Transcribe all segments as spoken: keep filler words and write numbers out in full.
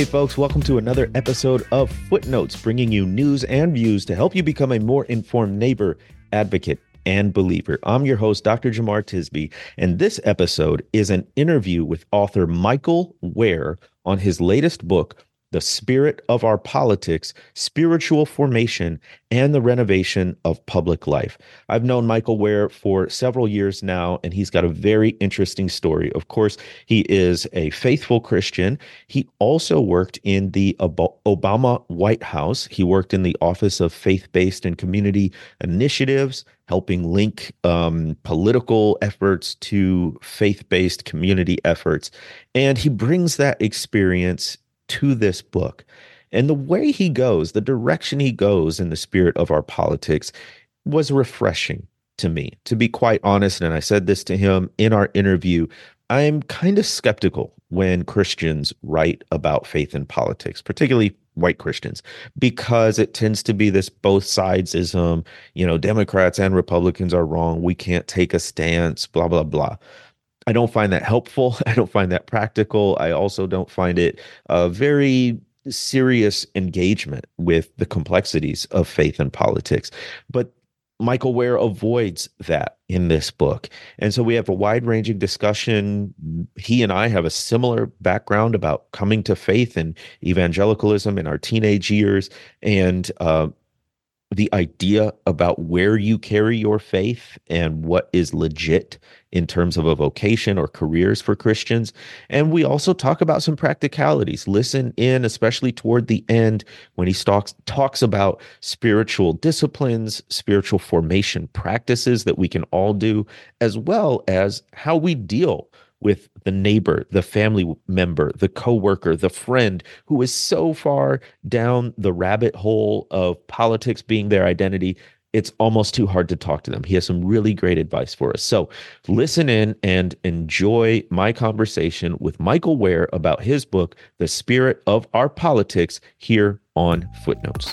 folks. Welcome to another episode of Footnotes, bringing you news and views to help you become a more informed neighbor, advocate, and believer. I'm your host, Doctor Jemar Tisby, and this episode is an interview with author Michael Wear on his latest book, The Spirit of Our Politics, Spiritual Formation, and the Renovation of Public Life. I've known Michael Wear for several years now, and he's got a very interesting story. Of course, he is a faithful Christian. He also worked in the Obama White House. He worked in the Office of Faith-Based and Community Initiatives, helping link um, political efforts to faith-based community efforts. And he brings that experience to this book. And the way he goes, the direction he goes in the spirit of our politics was refreshing to me, to be quite honest. And I said this to him in our interview. I'm kind of skeptical when Christians write about faith and politics, particularly white Christians, because it tends to be this both sidesism, you know, Democrats and Republicans are wrong. We can't take a stance, blah, blah, blah. I don't find that helpful. I don't find that practical. I also don't find it a very serious engagement with the complexities of faith and politics. But Michael Wear avoids that in this book. And so we have a wide-ranging discussion. He and I have a similar background about coming to faith and evangelicalism in our teenage years, and uh, the idea about where you carry your faith and what is legit in terms of a vocation or careers for Christians. And we also talk about some practicalities. Listen in, especially toward the end, when he talks, talks about spiritual disciplines, spiritual formation practices that we can all do, as well as how we deal with the neighbor, the family member, the coworker, the friend who is so far down the rabbit hole of politics being their identity, it's almost too hard to talk to them. He has some really great advice for us. So listen in and enjoy my conversation with Michael Wear about his book, The Spirit of Our Politics, here on Footnotes.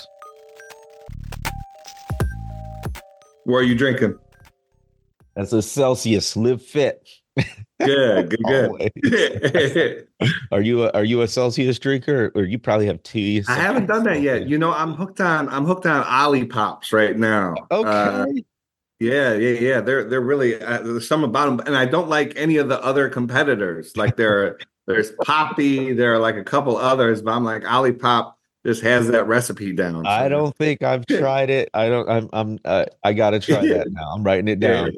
What are you drinking? That's a Celsius. Live fit. Good, good, good. Are you a, are you a Celsius drinker, or you probably have tea? I haven't done that yet. You know, I'm hooked on I'm hooked on Olipops right now. Okay. Uh, yeah, yeah, yeah. They're they're really uh, there's some about them, and I don't like any of the other competitors. Like there, there's Poppy. There are like a couple others, but I'm like Olipop just has that recipe down. So. I don't think I've tried it. I don't. I'm. I'm. Uh, I gotta try that now. I'm writing it down.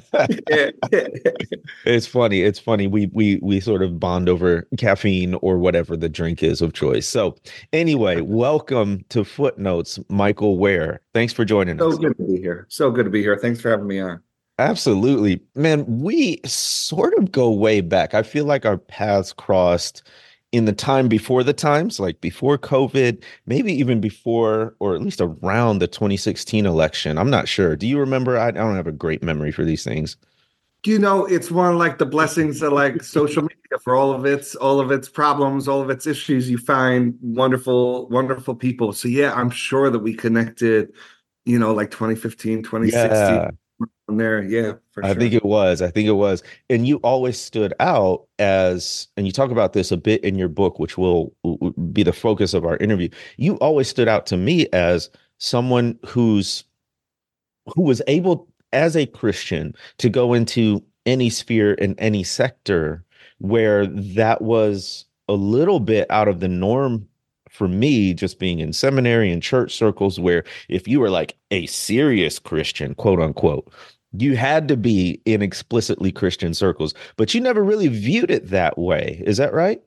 It's funny. It's funny. We we we sort of bond over caffeine or whatever the drink is of choice. So anyway, welcome to Footnotes, Michael Wear. Thanks for joining so us. So good to be here. So good to be here. Thanks for having me on. Absolutely, man. We sort of go way back. I feel like our paths crossed in the time before the times, like before COVID, maybe even before, or at least around the twenty sixteen election. I'm not sure. Do you remember? I, I don't have a great memory for these things. You know, it's one of like the blessings of like social media. For all of its, all of its problems, all of its issues, you find wonderful, wonderful people. So yeah, I'm sure that we connected, you know, like twenty fifteen, twenty sixteen. Yeah. On there, yeah, for I sure. think it was. I think it was. And you always stood out as, and you talk about this a bit in your book, which will, will be the focus of our interview. You always stood out to me as someone who's who was able, as a Christian, to go into any sphere in any sector where that was a little bit out of the norm. For me, just being in seminary and church circles, where if you were like a serious Christian, quote unquote, you had to be in explicitly Christian circles, but you never really viewed it that way. Is that right?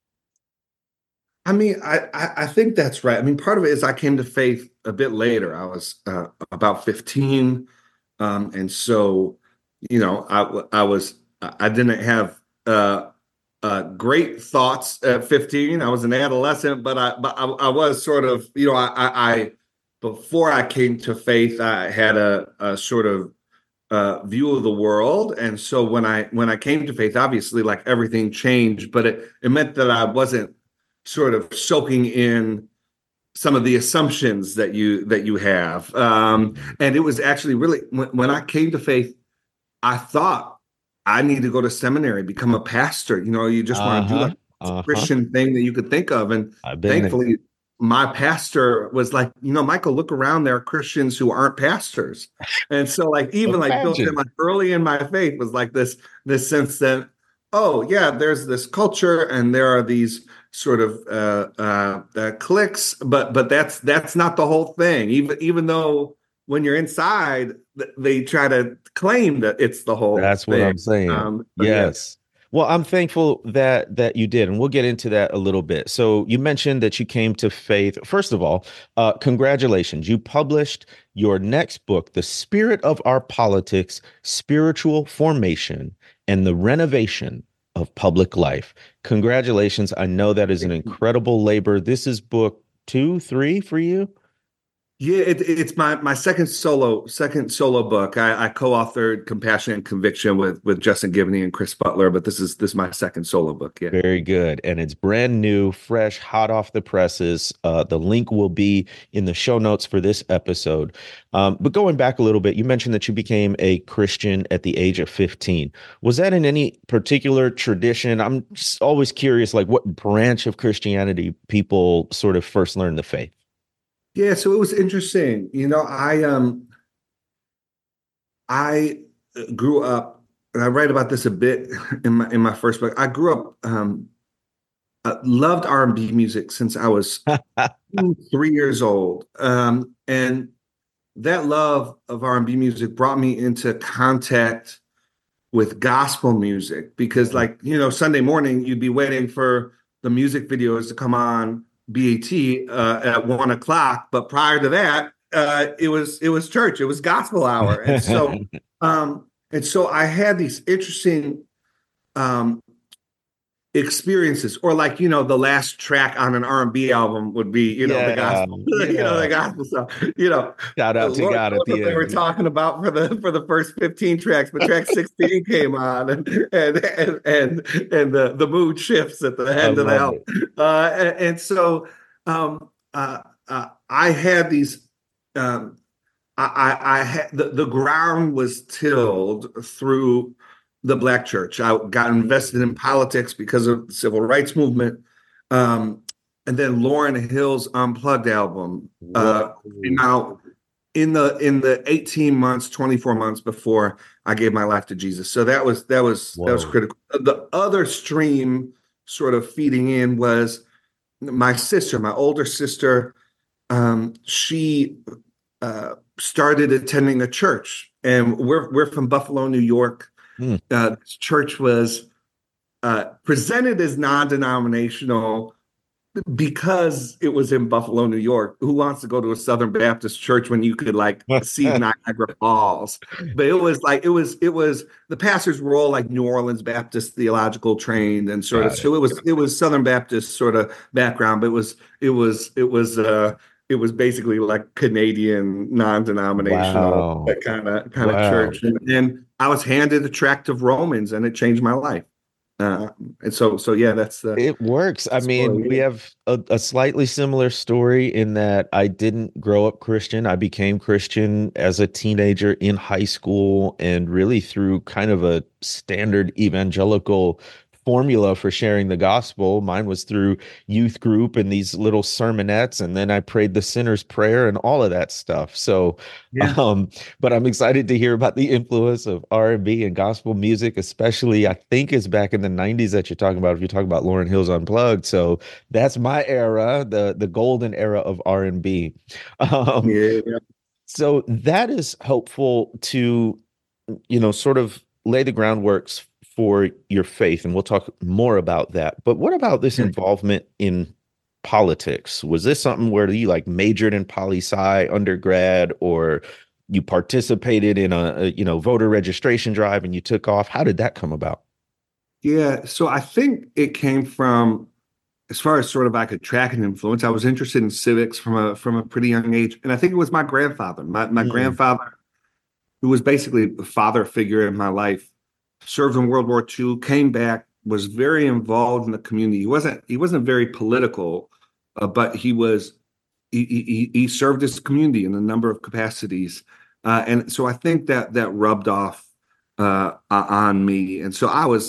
I mean, I, I, I think that's right. I mean, part of it is I came to faith a bit later. I was uh, about fifteen. Um, and so, you know, I, I was, I didn't have, uh, Uh, great thoughts at fifteen. I was an adolescent, but I, but I, I was sort of, you know, I, I, I, before I came to faith, I had a, a sort of uh, view of the world, and so when I when I came to faith, obviously, like everything changed, but it it meant that I wasn't sort of soaking in some of the assumptions that you that you have, um, and it was actually really when, when I came to faith, I thought I need to go to seminary, become a pastor. You know, you just uh-huh. want to do like Uh-huh. Christian thing that you could think of. And I've been there. thankfully, my pastor was like, you know, Michael, look around. There are Christians who aren't pastors. And so, like, even like built in Imagine. like early in my faith was like this this sense that, oh yeah, there's this culture and there are these sort of uh, uh, uh, cliques, but but that's that's not the whole thing. Even even though when you're inside, they try to claim that it's the whole That's what thing. I'm saying. Um, so yeah. Yes. Well, I'm thankful that that you did, and we'll get into that a little bit. So you mentioned that you came to faith. First of all, uh, congratulations. You published your next book, The Spirit of Our Politics, Spiritual Formation and the Renovation of Public Life. Congratulations. I know that is an incredible labor. This is book two, three for you. Yeah, it, it's my my second solo second solo book. I, I co-authored Compassion and Conviction with with Justin Givney and Chris Butler, but this is this is my second solo book. Yeah. Very good. And it's brand new, fresh, hot off the presses. Uh, the link will be in the show notes for this episode. Um, but going back a little bit, you mentioned that you became a Christian at the age of fifteen. Was that in any particular tradition? I'm just always curious, like what branch of Christianity people sort of first learned the faith? Yeah, so it was interesting. You know, I um I grew up, and I write about this a bit in my in my first book. I grew up um uh, loved R and B music since I was two, three years old. Um, and that love of R and B music brought me into contact with gospel music because, like, you know, Sunday morning you'd be waiting for the music videos to come on B A T uh, at one o'clock, but prior to that, uh, it was it was church, it was gospel hour, and so um, and so I had these interesting um, experiences, or like, you know, the last track on an R and B album would be, you know, the Yeah, gospel, you know, the yeah. gospel stuff, you know. Shout out to Lord God knows at what the they were end. talking about for the for the first fifteen tracks, but track sixteen came on, and and and and, and the the mood shifts at the I end of the love album. it. Uh, and, and so um, uh, uh, I had these. Um, I, I, I had the, the ground was tilled through the Black church. I got invested in politics because of the civil rights movement. Um, and then Lauryn Hill's Unplugged album uh, Whoa. came out in the in the eighteen months, twenty-four months before I gave my life to Jesus. So that was that was that was Whoa. critical. The other stream sort of feeding in was my sister, my older sister. Um, she uh, started attending a church, and we're we're from Buffalo, New York. Hmm. Uh, this church was uh, presented as non-denominational because it was in Buffalo, New York. Who wants to go to a Southern Baptist church when you could like see Niagara Falls? But it was like it was it was the pastors were all like New Orleans Baptist theological trained and sort of, Got it. so it was it was Southern Baptist sort of background, but it was it was it was uh it was basically like Canadian non-denominational Wow. kind of kind of Wow. church, and, and I was handed a tract of Romans, and it changed my life. Uh, and so so yeah, that's the It works. I mean, we story. have a, a slightly similar story in that I didn't grow up Christian. I became Christian as a teenager in high school and really through kind of a standard evangelical formula for sharing the gospel. Mine was through youth group and these little sermonettes, and then I prayed the sinner's prayer and all of that stuff. So, Yeah. um, but I'm excited to hear about the influence of R and B and gospel music, especially I think it's back in the nineties that you're talking about if you're talking about Lauryn Hill's Unplugged. So that's my era, the the golden era of R and B. Um, Yeah. so that is helpful to, you know, sort of lay the groundwork for your faith, and we'll talk more about that. But what about this Yeah. involvement in politics? Was this something where you like majored in poli sci undergrad, or you participated in a, a you know voter registration drive and you took off? How did that come about? Yeah. So I think it came from, as far as sort of I could track an influence, I was interested in civics from a from a pretty young age. And I think it was my grandfather. My my Mm. grandfather, who was basically a father figure in my life, served in World War Two, came back, was very involved in the community. He wasn't he wasn't very political, uh, but he was he, he he served his community in a number of capacities. Uh, and so I think that that rubbed off uh, on me. And so I was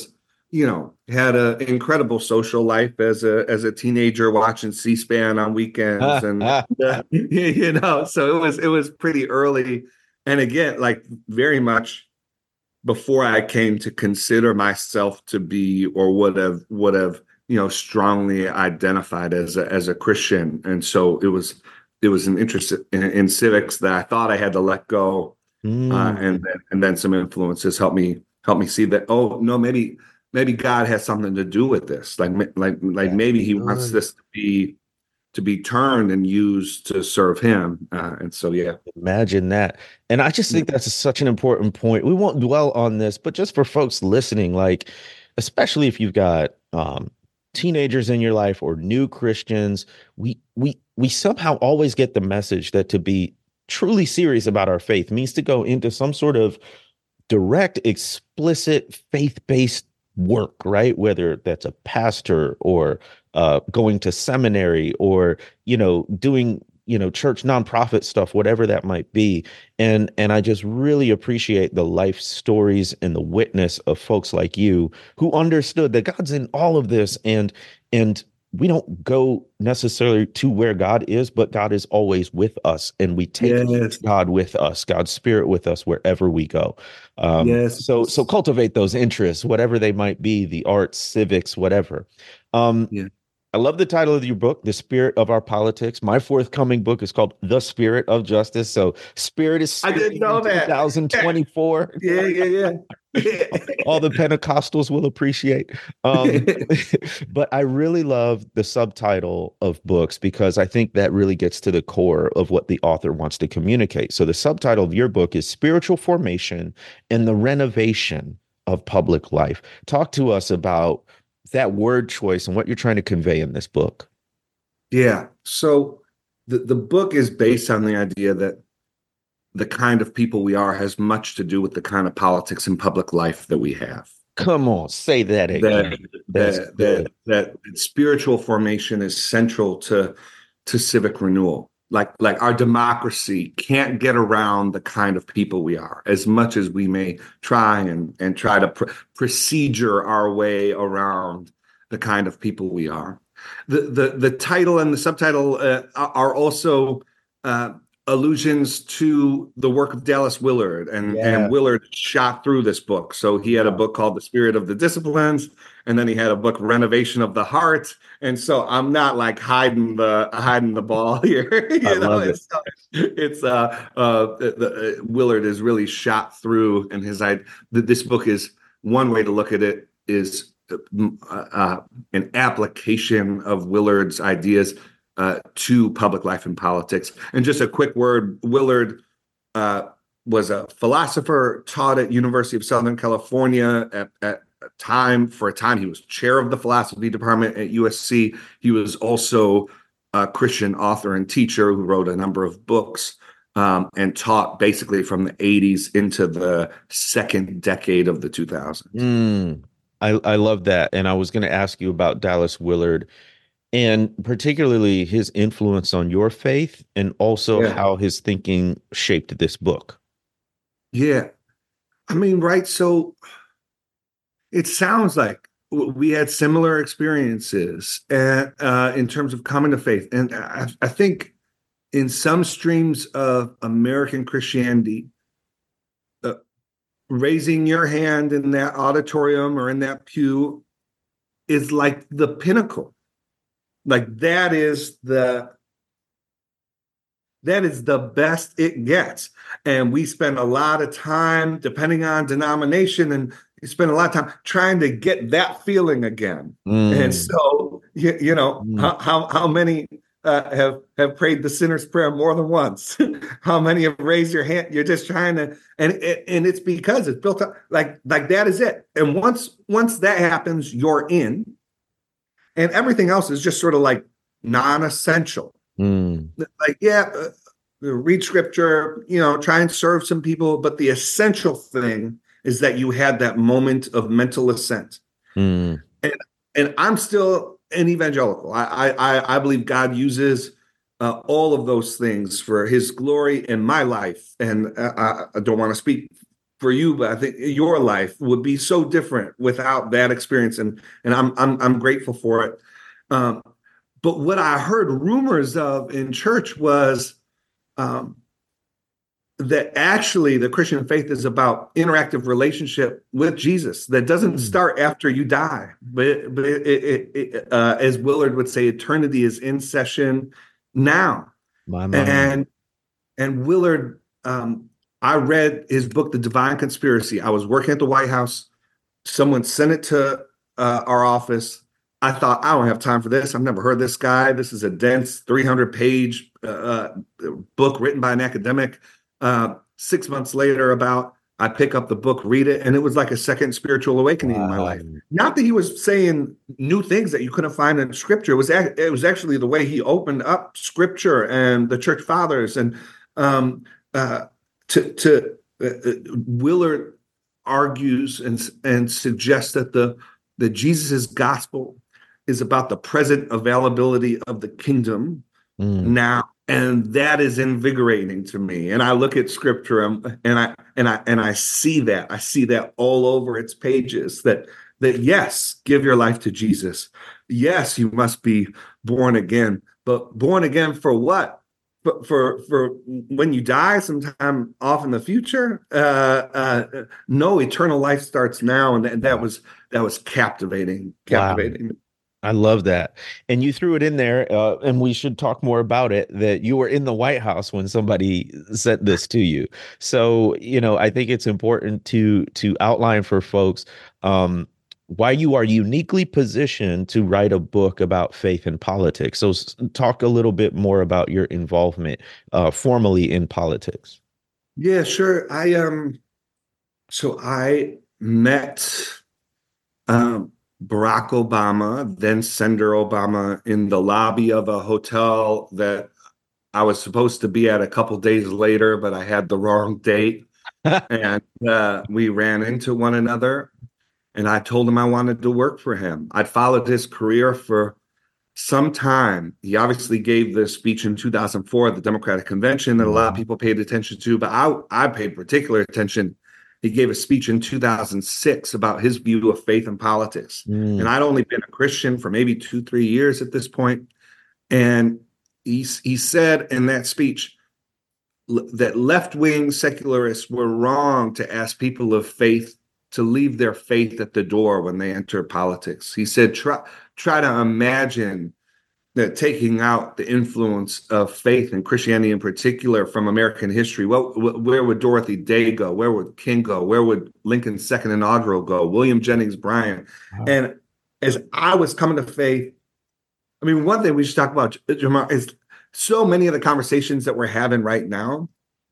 you know, had an incredible social life as a as a teenager, watching C-SPAN on weekends, and uh, you know, so it was it was pretty early, and again, like very much before I came to consider myself to be, or would have would have you know strongly identified as a, as a Christian, and so it was it was an interest in, in civics that I thought I had to let go, uh, Mm, and then, and then some influences helped me help me see that, oh no, maybe maybe God has something to do with this, like like like that's maybe He wants good. this to be to be turned and used to serve Him, uh, and so yeah. Imagine that. And I just think that's such an important point. We won't dwell on this, but just for folks listening, like, especially if you've got um, teenagers in your life or new Christians, we we we somehow always get the message that to be truly serious about our faith means to go into some sort of direct, explicit, faith-based work, right? Whether that's a pastor or uh, going to seminary or, you know, doing, you know, church nonprofit stuff, whatever that might be. And and I just really appreciate the life stories and the witness of folks like you who understood that God's in all of this, and and we don't go necessarily to where God is, but God is always with us, and we take Yes, God with us, God's spirit with us wherever we go. Um, yes, so so cultivate those interests, whatever they might be, the arts, civics, whatever. Um, yeah. I love the title of your book, The Spirit of Our Politics. My forthcoming book is called The Spirit of Justice. So Spirit is I didn't speaking know in that. Yeah, two thousand twenty-four. yeah, yeah, yeah. All the Pentecostals will appreciate. Um, but I really love the subtitle of books because I think that really gets to the core of what the author wants to communicate. So the subtitle of your book is Spiritual Formation and the Renovation of Public Life. Talk to us about that word choice and what you're trying to convey in this book. Yeah. So the, the book is based on the idea that the kind of people we are has much to do with the kind of politics and public life that we have. Come on, say that That again. That's that that good. that spiritual formation is central to to civic renewal. Like like our democracy can't get around the kind of people we are, as much as we may try and and try to pr- procedure our way around the kind of people we are. The the the title and the subtitle uh, are also uh, allusions to the work of Dallas Willard, and and Yeah. Willard shot through this book. So he had a book called The Spirit of the Disciplines, and then he had a book, Renovation of the Heart. And so I'm not like hiding the hiding the ball here, I you know. love it. It's it's uh uh the, the, uh, Willard is really shot through, and his I this book is one way to look at it is uh, uh, an application of Willard's ideas uh, to public life and politics. And just a quick word, Willard uh, was a philosopher, taught at University of Southern California at, at a time. For a time, he was chair of the philosophy department at U S C. He was also a Christian author and teacher who wrote a number of books, um, and taught basically from the eighties into the second decade of the two thousands. Mm, I, I love that. And I was going to ask you about Dallas Willard and particularly his influence on your faith and also Yeah. how his thinking shaped this book. Yeah. I mean, right. So it sounds like we had similar experiences and, uh, in terms of coming to faith. And I, I think in some streams of American Christianity, uh, raising your hand in that auditorium or in that pew is like the pinnacle. Like that is the that is the best it gets. And we spend a lot of time, depending on denomination, and you spend a lot of time trying to get that feeling again. And Mm, so, you, you know, mm, how how, how many uh, have have prayed the sinner's prayer more than once? How many have raised your hand? You're just trying to, and and it's because it's built up like like that is it. And once once that happens, you're in, and everything else is just sort of like non-essential. mm, Like, yeah, uh, read scripture, you know, try and serve some people, but the essential thing is that you had that moment of mental assent. mm. And and I'm still an evangelical. I I I believe God uses uh, all of those things for His glory in my life, and uh, I, I don't want to speak for you, but I think your life would be so different without that experience, and and I'm I'm I'm grateful for it. Um, but what I heard rumors of in church was um, that actually the Christian faith is about interactive relationship with Jesus that doesn't start after you die, but but it, it, it, uh, as Willard would say, eternity is in session now. My, my, my. And and Willard, um, I read his book, The Divine Conspiracy. I was working at the White House. Someone sent it to uh, our office. I thought, I don't have time for this. I've never heard this guy. This is a dense three hundred page uh, book written by an academic. Uh, six months later, about I pick up the book, read it, and it was like a second spiritual awakening wow. in my life. Not that he was saying new things that you couldn't find in Scripture. It was it was actually the way he opened up Scripture and the church fathers. And um, uh, to to uh, Willard argues and and suggests that the that Jesus's gospel is about the present availability of the kingdom mm. now. And that is invigorating to me. And I look at Scripture and, and I and I and I see that. I see that all over its pages. That that yes, give your life to Jesus. Yes, you must be born again. But born again for what? For for, for when you die sometime off in the future? Uh, uh, no, eternal life starts now. And that, that was that was captivating. Captivating. Wow. I love that. And you threw it in there, uh, and we should talk more about it, that you were in the White House when somebody sent this to you. So, you know, I think it's important to to outline for folks um, why you are uniquely positioned to write a book about faith and politics. So talk a little bit more about your involvement uh, formally in politics. Yeah, sure. I um, so I met um. Barack Obama, then Senator Obama, in the lobby of a hotel that I was supposed to be at a couple days later, but I had the wrong date. and uh, we ran into one another, and I told him I wanted to work for him. I'd followed his career for some time. He obviously gave this speech in two thousand four at the Democratic Convention that a lot of people paid attention to, but I, I paid particular attention. He gave a speech in two thousand six about his view of faith and politics. Mm. And I'd only been a Christian for maybe two, three years at this point. And he, he said in that speech l- that left-wing secularists were wrong to ask people of faith to leave their faith at the door when they enter politics. He said, try, try to imagine that taking out the influence of faith and Christianity in particular from American history. Well, where would Dorothy Day go? Where would King go? Where would Lincoln's second inaugural go? William Jennings Bryan. Wow. And as I was coming to faith, I mean, one thing we should talk about, Jamar, is so many of the conversations that we're having right now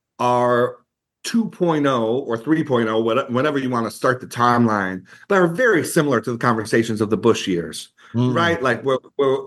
are two point oh or three point oh, whenever you want to start the timeline, but are very similar to the conversations of the Bush years. Mm. Right, like we're, we're,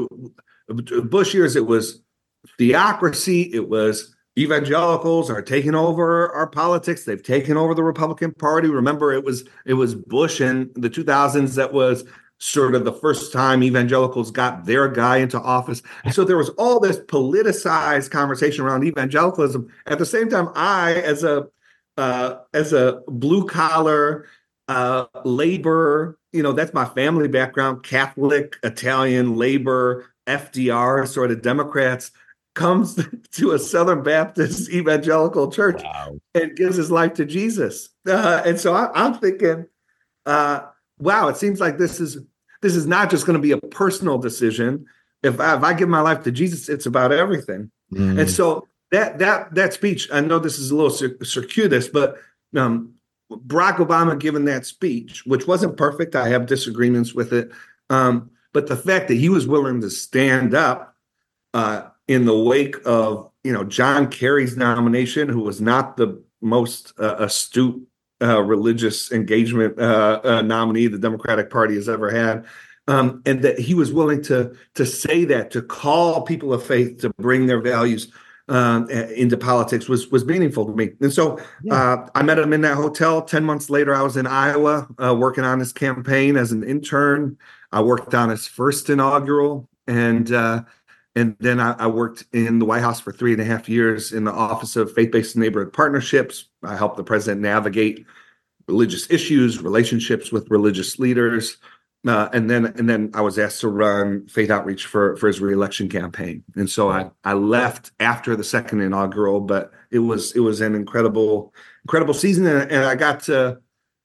uh, Bush years, it was theocracy. It was evangelicals are taking over our politics. They've taken over the Republican Party. Remember, it was it was Bush in the two thousands that was sort of the first time evangelicals got their guy into office. And so there was all this politicized conversation around evangelicalism. At the same time, I, as a uh, as a blue collar uh, labor. You know, that's my family background, Catholic, Italian, labor, F D R, sort of Democrats, comes to a Southern Baptist evangelical church wow. and gives his life to Jesus. Uh, and so I, I'm thinking, uh, wow, it seems like this is this is not just going to be a personal decision. If I, if I give my life to Jesus, it's about everything. Mm. And so that that that speech, I know this is a little cir- circuitous, but um, Barack Obama giving that speech, which wasn't perfect. I have disagreements with it. Um, but the fact that he was willing to stand up uh, in the wake of, you know, John Kerry's nomination, who was not the most uh, astute uh, religious engagement uh, uh, nominee the Democratic Party has ever had. Um, and that he was willing to, to say that, to call people of faith to bring their values Um, into politics was was meaningful to me. And so yeah. uh, I met him in that hotel. Ten months later, I was in Iowa uh, working on his campaign as an intern. I worked on his first inaugural. And uh, and then I, I worked in the White House for three and a half years in the Office of Faith-Based Neighborhood Partnerships. I helped the president navigate religious issues, relationships with religious leaders. Uh, and then and then I was asked to run faith outreach for, for his reelection campaign. And so I, I left after the second inaugural, but it was it was an incredible, incredible season. And, and I got to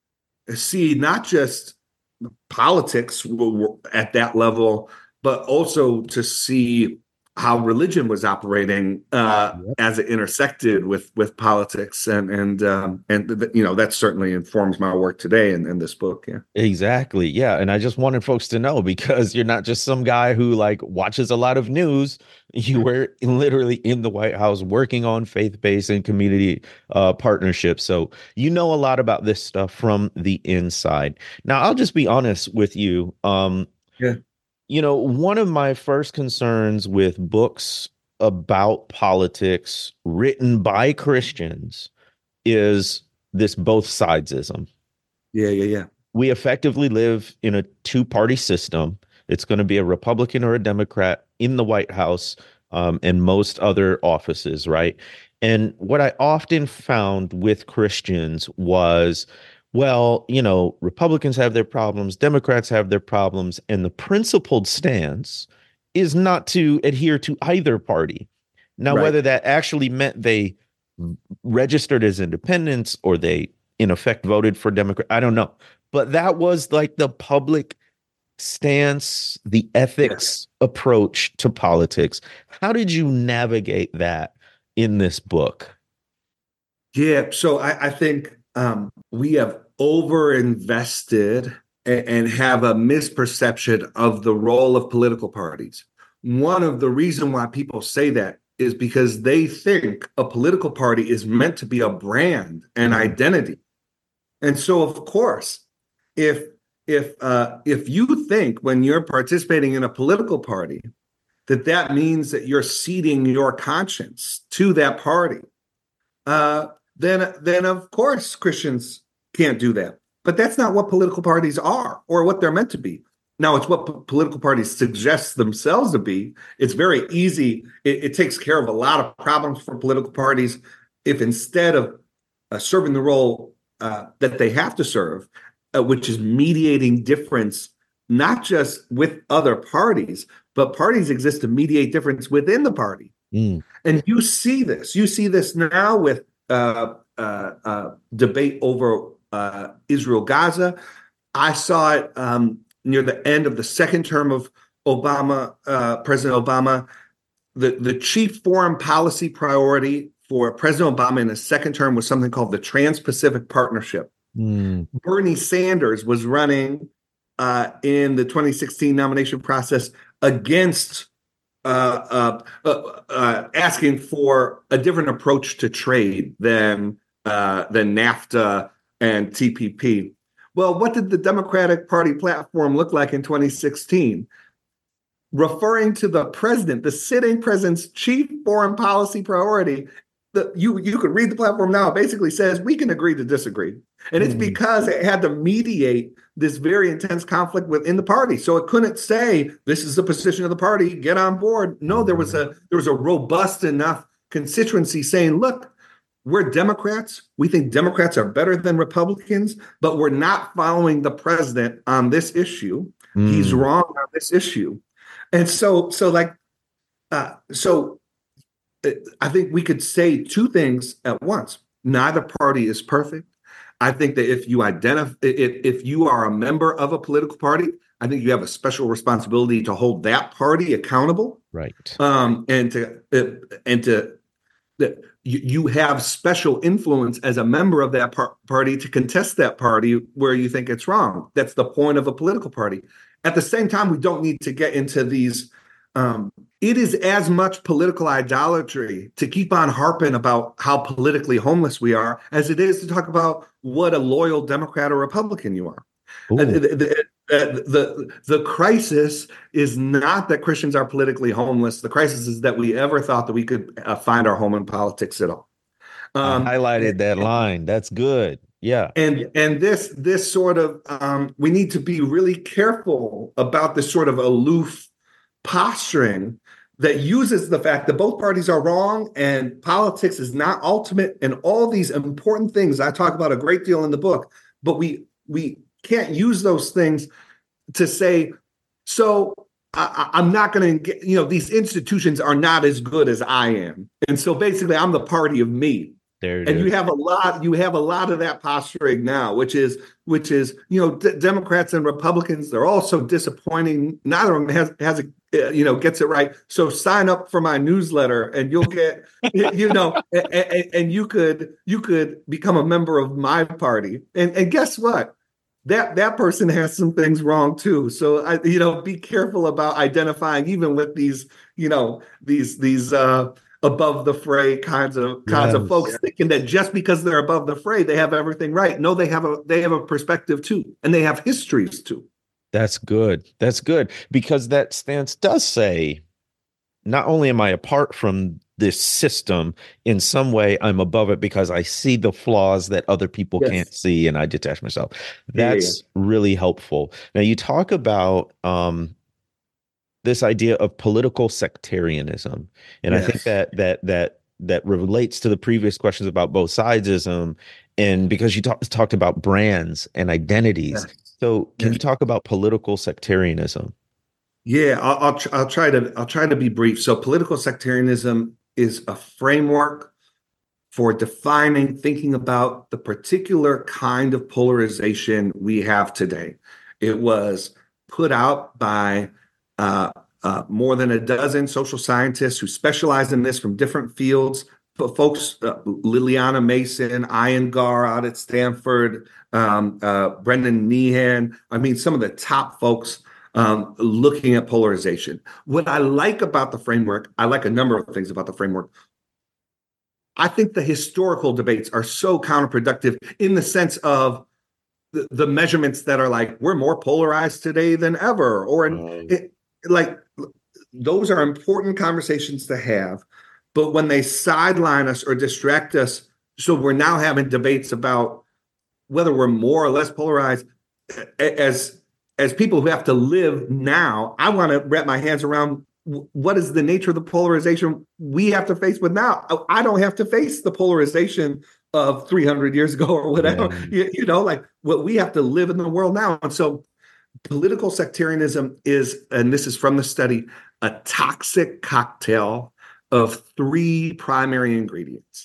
see not just politics at that level, but also to see how religion was operating uh, yep. as it intersected with with politics, and and um, and th- you know that certainly informs my work today in, in this book. Yeah, exactly. Yeah, and I just wanted folks to know, because you're not just some guy who like watches a lot of news. You were literally in the White House working on faith-based and community uh, partnerships, so you know a lot about this stuff from the inside. Now, I'll just be honest with you. Um, yeah. You know, one of my first concerns with books about politics written by Christians is this both sidesism. Yeah, yeah, yeah. We effectively live in a two-party system. It's going to be a Republican or a Democrat in the White House um, and most other offices, right? And what I often found with Christians was, well, you know, Republicans have their problems, Democrats have their problems, and the principled stance is not to adhere to either party. Now, right. whether that actually meant they registered as independents or they, in effect, voted for Democrat, I don't know. But that was like the public stance, the ethics yeah. approach to politics. How did you navigate that in this book? Yeah, so I, I think um, we have overinvested and, and have a misperception of the role of political parties. One of the reasons why people say that is because they think a political party is meant to be a brand and identity. And so, of course, if if uh, if you think when you're participating in a political party that that means that you're ceding your conscience to that party, uh, then then of course Christians can't do that. But that's not what political parties are or what they're meant to be. Now, it's what p- political parties suggest themselves to be. It's very easy. It, it takes care of a lot of problems for political parties if instead of uh, serving the role uh, that they have to serve, uh, which is mediating difference, not just with other parties, but parties exist to mediate difference within the party. Mm. And you see this. You see this now with uh, uh, uh, debate over uh, Israel-Gaza. I saw it um, near the end of the second term of Obama, uh, President Obama. The, the chief foreign policy priority for President Obama in his second term was something called the Trans-Pacific Partnership. Mm. Bernie Sanders was running uh, in the twenty sixteen nomination process against uh, uh, uh, uh, asking for a different approach to trade than uh, than NAFTA and T P P. Well, what did the Democratic Party platform look like in twenty sixteen? Referring to the president, the sitting president's chief foreign policy priority, the, you, you could read the platform now, it basically says we can agree to disagree. And it's because it had to mediate this very intense conflict within the party. So it couldn't say, this is the position of the party, get on board. No, there was a there was a robust enough constituency saying, look, we're Democrats. We think Democrats are better than Republicans, but we're not following the president on this issue. Mm. He's wrong on this issue. And so, so like, uh, so I think we could say two things at once. Neither party is perfect. I think that if you identify, if, if you are a member of a political party, I think you have a special responsibility to hold that party accountable. Right. Um, and to, and to, that you, you have special influence as a member of that par- party to contest that party where you think it's wrong. That's the point of a political party. At the same time, we don't need to get into these. Um, it is as much political idolatry to keep on harping about how politically homeless we are as it is to talk about what a loyal Democrat or Republican you are. Uh, the, the, the, the crisis is not that Christians are politically homeless. The crisis is that we ever thought that we could uh, find our home in politics at all. Um, I highlighted that line. That's good. Yeah. And and this this sort of um, we need to be really careful about this sort of aloof posturing that uses the fact that both parties are wrong and politics is not ultimate and all these important things I talk about a great deal in the book, but we we can't use those things to say, so I, I'm not going to get, you know, these institutions are not as good as I am. And so basically I'm the party of me. There it And is. you have a lot, you have a lot of that posturing now, which is, which is, you know, d- Democrats and Republicans, they're all so disappointing. Neither of them has, has a, uh, you know, gets it right. So sign up for my newsletter and you'll get, you know, and, and, and you could, you could become a member of my party. And, and guess what? That, that person has some things wrong too. So I, you know, be careful about identifying even with these, you know, these, these, uh, above the fray kinds of kinds Yes. of folks thinking that just because they're above the fray, they have everything right. No, they have a they have a perspective too, and they have histories too. That's good. That's good. Because that stance does say, not only am I apart from this system, in some way I'm above it because I see the flaws that other people Yes. can't see and I detach myself. Yeah, That's really helpful. Now you talk about um this idea of political sectarianism. And I think Yes. that that that that relates to the previous questions about both sidesism, and because you talk, talked about brands and identities. Yes. So can Yes. you talk about political sectarianism? Yeah, I'll I'll, tr- I'll try to I'll try to be brief. So political sectarianism is a framework for defining, thinking about the particular kind of polarization we have today. It was put out by uh, uh, more than a dozen social scientists who specialize in this from different fields. But folks, uh, Liliana Mason, Iyengar out at Stanford, um, uh, Brendan Meehan. I mean, some of the top folks um, looking at polarization. What I like about the framework, I like a number of things about the framework. I think the historical debates are so counterproductive in the sense of the, the measurements that are like, we're more polarized today than ever, or in, Um, it, like those are important conversations to have. But when they sideline us or distract us, so we're now having debates about whether we're more or less polarized as as people who have to live now, I want to wrap my hands around what is the nature of the polarization we have to face with now. I don't have to face the polarization of three hundred years ago or whatever, yeah. you, you know, like what we have to live in the world now. And so political sectarianism is, and this is from the study, a toxic cocktail of three primary ingredients: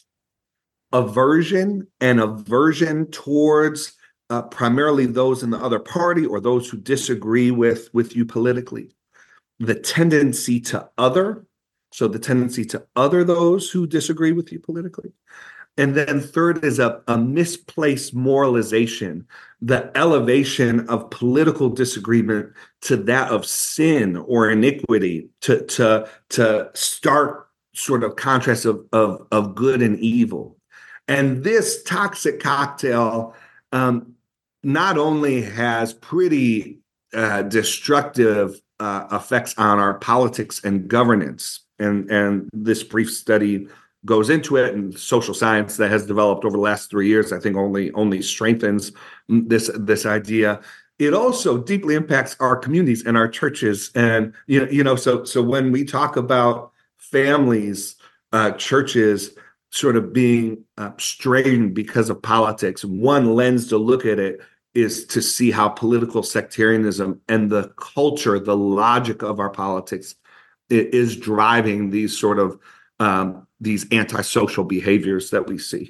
aversion and aversion towards uh, primarily those in the other party or those who disagree with, with you politically. The tendency to other, so the tendency to other those who disagree with you politically. And then third is a, a misplaced moralization, the elevation of political disagreement to that of sin or iniquity, to, to, to stark sort of contrast of, of, of good and evil. And this toxic cocktail um, not only has pretty uh, destructive uh, effects on our politics and governance, and, and this brief study goes into it, and social science that has developed over the last three years, I think only only strengthens this this idea. It also deeply impacts our communities and our churches, and you know, you know, so so when we talk about families, uh, churches sort of being uh, strained because of politics, one lens to look at it is to see how political sectarianism and the culture, the logic of our politics, is driving these sort of um, these antisocial behaviors that we see.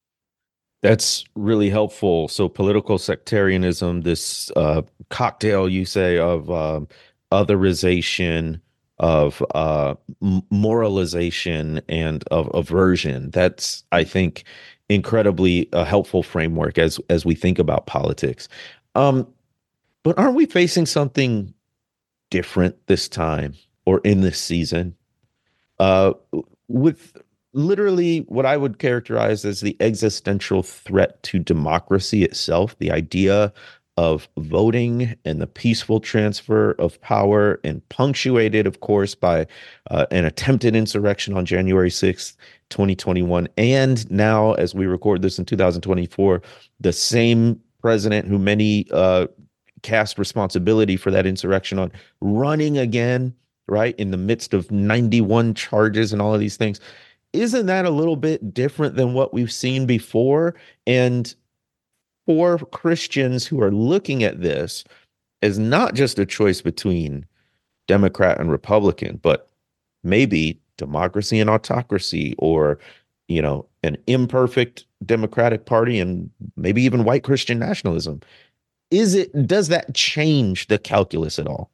That's really helpful. So political sectarianism, this uh, cocktail, you say, of um, otherization, of uh, moralization, and of aversion. That's, I think, incredibly a helpful framework as as we think about politics. Um, but aren't we facing something different this time or in this season? Uh, with literally what I would characterize as the existential threat to democracy itself, the idea of voting and the peaceful transfer of power, and punctuated, of course, by uh, an attempted insurrection on January sixth, twenty twenty-one. And now, as we record this in two thousand twenty-four, the same president who many uh, cast responsibility for that insurrection on running again right? In the midst of ninety-one charges and all of these things. Isn't that a little bit different than what we've seen before? And for Christians who are looking at this as not just a choice between Democrat and Republican, but maybe democracy and autocracy, or, you know, an imperfect Democratic Party and maybe even white Christian nationalism. Is it, does that change the calculus at all?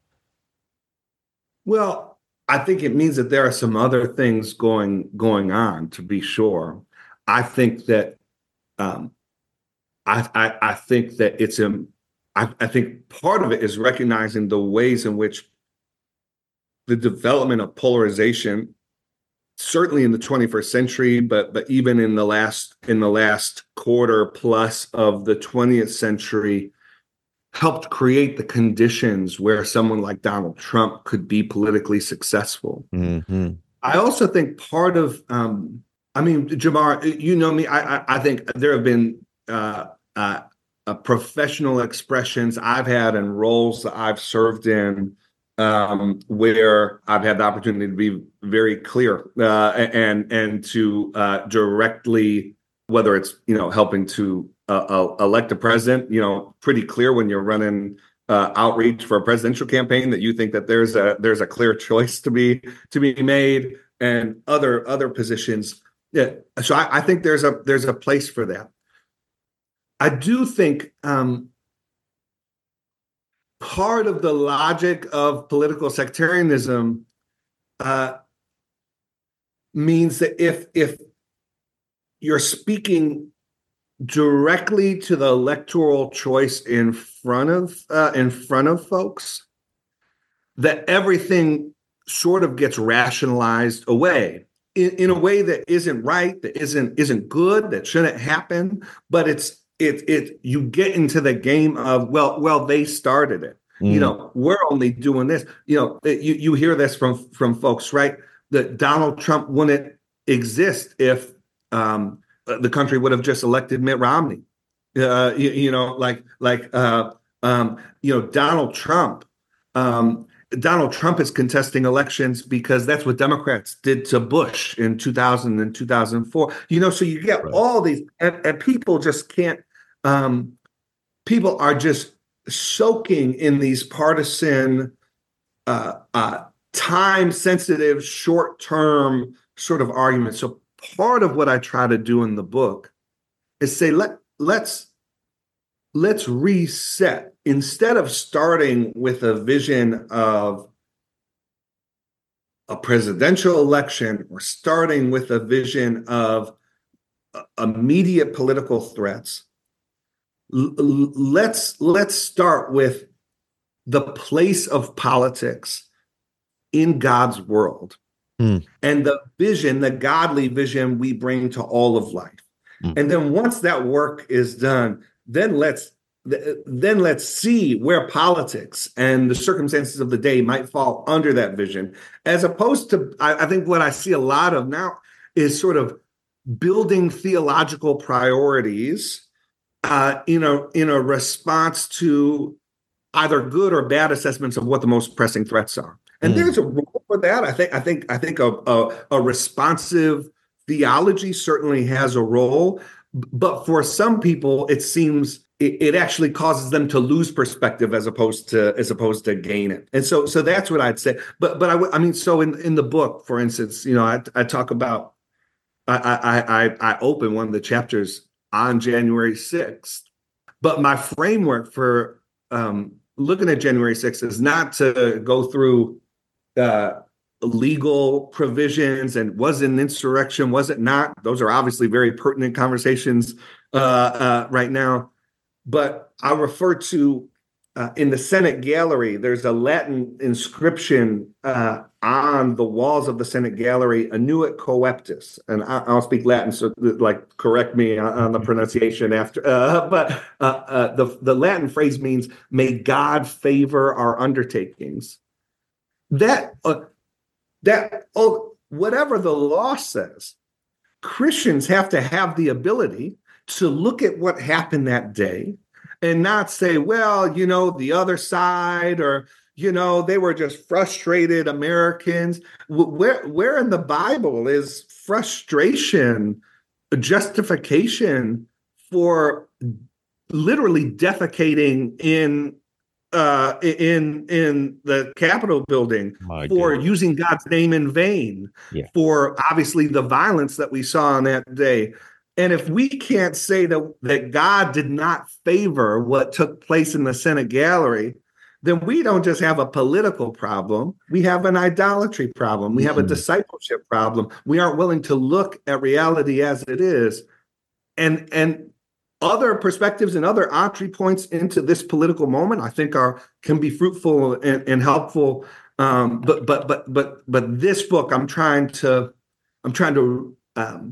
Well, I think it means that there are some other things going going on, to be sure. I think that um, I, I I think that it's a I, I think part of it is recognizing the ways in which the development of polarization, certainly in the twenty-first century, but but even in the last in the last quarter plus of the twentieth century, helped create the conditions where someone like Donald Trump could be politically successful. Mm-hmm. I also think part of, um, I mean, Jamar, you know me, I, I, I think there have been uh, uh, uh, professional expressions I've had and roles that I've served in um, where I've had the opportunity to be very clear uh, and and to uh, directly, whether it's, you know, helping to uh, uh, elect a president, you know, pretty clear when you're running uh, outreach for a presidential campaign that you think that there's a there's a clear choice to be to be made, and other other positions. Yeah, so I, I think there's a there's a place for that. I do think um, part of the logic of political sectarianism uh, means that if if you're speaking directly to the electoral choice in front of uh, in front of folks, that everything sort of gets rationalized away in, in a way that isn't right, that isn't isn't good, that shouldn't happen. But it's it it you get into the game of well well they started it. Mm. You know, we're only doing this. You know, you you hear this from from folks, right? That Donald Trump wouldn't exist if um, the country would have just elected Mitt Romney. Uh, you, you know, like like uh, um, you know, Donald Trump. Um, Donald Trump is contesting elections because that's what Democrats did to Bush in two thousand and two thousand four. You know, so you get right. all these, and, and people just can't. Um, people are just soaking in these partisan, uh, uh, time-sensitive, short-term sort of arguments. So part of what I try to do in the book is say, let let's let's reset. Instead of starting with a vision of a presidential election, or starting with a vision of immediate political threats, l- let's let's start with the place of politics in God's world. Mm. And the vision, the godly vision we bring to all of life. Mm. And then once that work is done, then let's then let's see where politics and the circumstances of the day might fall under that vision, as opposed to, I, I think what I see a lot of now is sort of building theological priorities uh, in a in a response to either good or bad assessments of what the most pressing threats are. And mm. there's a role for that. I think I think I think a, a, a responsive theology certainly has a role, but for some people, it seems it, it actually causes them to lose perspective as opposed to as opposed to gain it. And so so that's what I'd say. But but I I mean, so in in the book, for instance, you know, I I talk about I I I, I open one of the chapters on January sixth, but my framework for um, looking at January sixth is not to go through uh, legal provisions and was it an insurrection, was it not? Those are obviously very pertinent conversations uh, uh, right now. But I refer to, uh, in the Senate gallery, there's a Latin inscription uh, on the walls of the Senate gallery, Annuit Coeptis. And I, I'll speak Latin, so like correct me on, on the pronunciation after. Uh, but uh, uh, the, the Latin phrase means, may God favor our undertakings. That, uh, that oh, whatever the law says, Christians have to have the ability to look at what happened that day and not say, well, you know, the other side, or, You know, they were just frustrated Americans. Where, where in the Bible is frustration, justification for literally defecating in uh, in in the Capitol building, My for goodness. using God's name in vain, Yeah. for obviously the violence that we saw on that day? And if we can't say that that God did not favor what took place in the Senate gallery, then we don't just have a political problem. We have an idolatry problem. We have a Mm. discipleship problem. We aren't willing to look at reality as it is. And and other perspectives and other entry points into this political moment, I think, are can be fruitful and, and helpful. Um, but but but but but this book, I'm trying to I'm trying to um,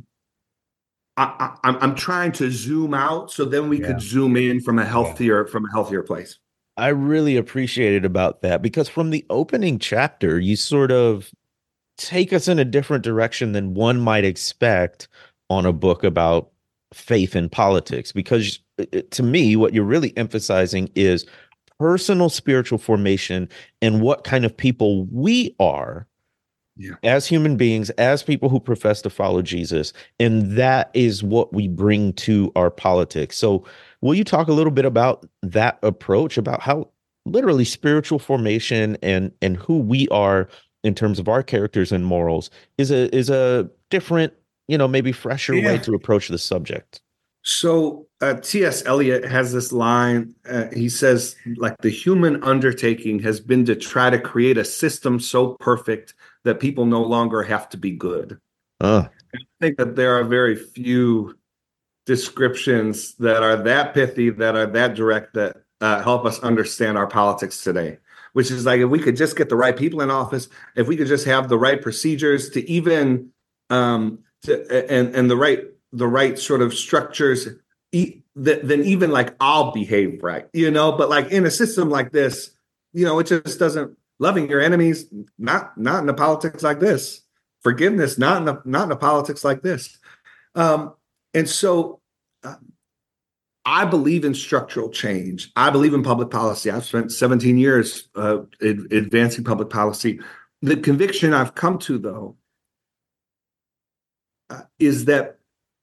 I, I, I'm trying to zoom out so then we Yeah. could zoom in from a Yeah. healthier from a healthier place. I really appreciated about that because from the opening chapter, you sort of take us in a different direction than one might expect on a book about faith and politics. Because uh, uh, to me, what you're really emphasizing is personal spiritual formation and what kind of people we are Yeah. as human beings, as people who profess to follow Jesus. And that is what we bring to our politics. So, will you talk a little bit about that approach, about how literally spiritual formation and and who we are in terms of our characters and morals is a is a different, you know, maybe fresher way Yeah. to approach the subject? So uh, T S. Eliot has this line. Uh, he says, like, the human undertaking has been to try to create a system so perfect that people no longer have to be good. Uh, I think that there are very few descriptions that are that pithy, that are that direct, that uh, help us understand our politics today. Which is like, if we could just get the right people in office, if we could just have the right procedures to even um, to, and and the right the right sort of structures, e- that, then even like I'll behave right, you know. But like in a system like this, you know, it just doesn't. Loving your enemies, not not in a politics like this. Forgiveness, not in a, not in a politics like this. Um, and so uh, I believe in structural change. I believe in public policy. I've spent seventeen years uh, ad- advancing public policy. The conviction I've come to, though, uh, is that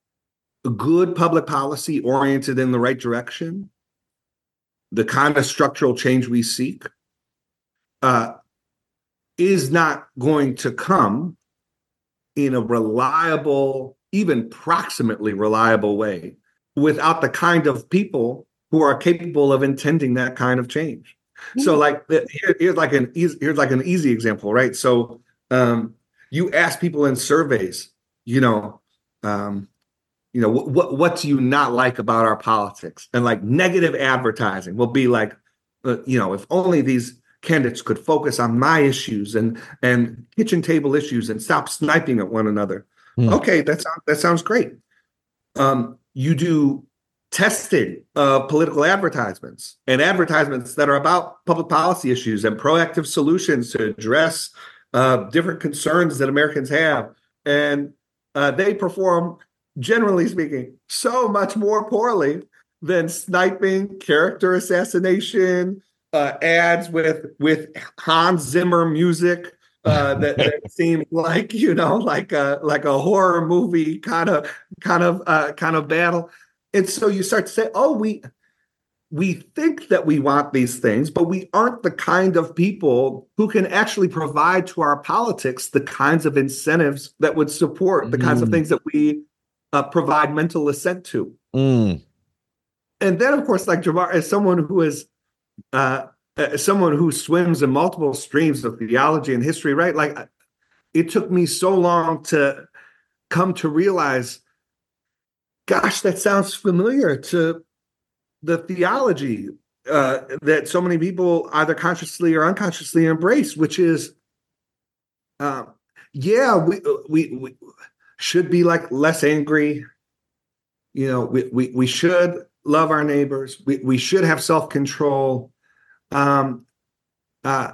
good public policy oriented in the right direction, the kind of structural change we seek, uh, is not going to come in a reliable, even proximately reliable way, without the kind of people who are capable of intending that kind of change. So, like, here, here's like an easy, here's like an easy example, right? So, um, you ask people in surveys, you know, um, you know, what, what what do you not like about our politics? And like negative advertising will be like, uh, you know, if only these candidates could focus on my issues and and kitchen table issues and stop sniping at one another. hmm. Okay, that sounds that sounds great. Um, you do testing of political advertisements and advertisements that are about public policy issues and proactive solutions to address uh, different concerns that Americans have, and uh, they perform, generally speaking, so much more poorly than sniping, character assassination, uh, ads with with Hans Zimmer music uh, that, that seem like, you know, like a like a horror movie kind of kind of uh, kind of battle. And so you start to say, oh, we we think that we want these things, but we aren't the kind of people who can actually provide to our politics the kinds of incentives that would support the kinds of Mm, things that we uh, provide mental assent to. mm, And then, of course, like Jamar, as someone who is uh, as someone who swims in multiple streams of theology and history, right? Like, it took me so long to come to realize, gosh, that sounds familiar to the theology uh, that so many people either consciously or unconsciously embrace, which is, uh, yeah, we, we we should be like less angry. You know, we we we should love our neighbors. We we should have self-control. Um, uh,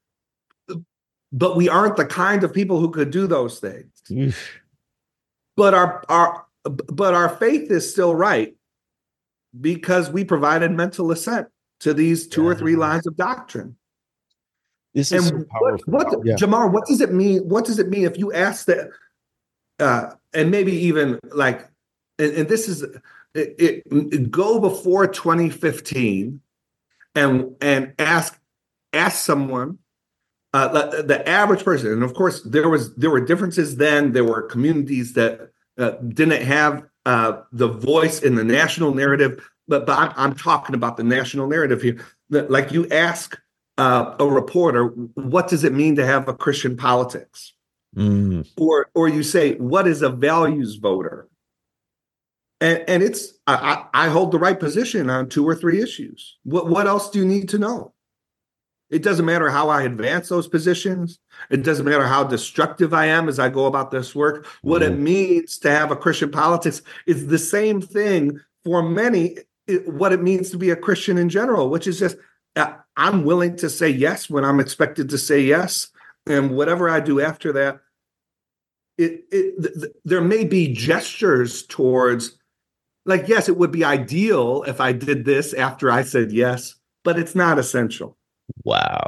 but we aren't the kind of people who could do those things. oof. But our our but our faith is still right because we provided mental assent to these two or three Yeah. lines of doctrine. This is so And what, powerful. what, Yeah. Jamar, what does it mean? What does it mean if you ask that, uh, and maybe even like, and, and this is, it, it, go before twenty fifteen and and ask ask someone, uh, the, the average person, and of course there was there were differences then. There were communities that uh, didn't have uh, the voice in the national narrative, but but I'm, I'm talking about the national narrative here. Like you ask uh, a reporter, what does it mean to have a Christian politics? Mm. Or or you say, what is a values voter? And, and it's I, I hold the right position on two or three issues. What what else do you need to know? It doesn't matter how I advance those positions. It doesn't matter how destructive I am as I go about this work. What Mm. it means to have a Christian politics is the same thing for many, it, what it means to be a Christian in general, which is just uh, I'm willing to say yes when I'm expected to say yes. And whatever I do after that, it, it th- th- there may be gestures towards, like, yes, it would be ideal if I did this after I said yes, but it's not essential. Wow.